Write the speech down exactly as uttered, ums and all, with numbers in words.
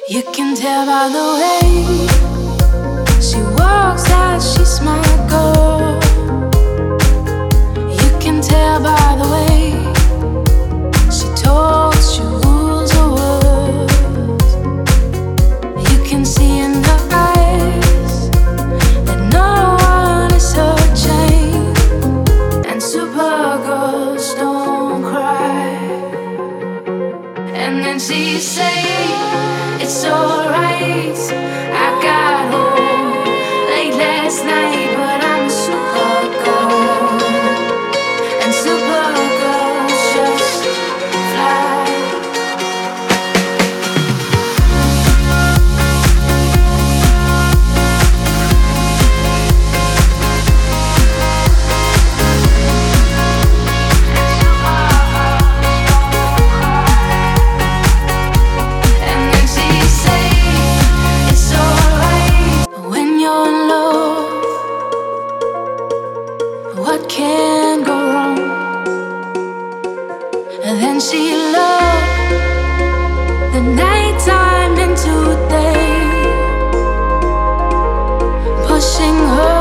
You can tell by the way she walks that she's my girl. You can tell by the way she talks, she rules her words. You can see in her eyes that no one is her chain. And Supergirls don't cry. And then she say it's alright. I got home late last night, but I'm a Supergirl. And Supergirls just fly. And then she say it's alright. When you're in love, what can go wrong? And then she loved the nighttime into day, pushing her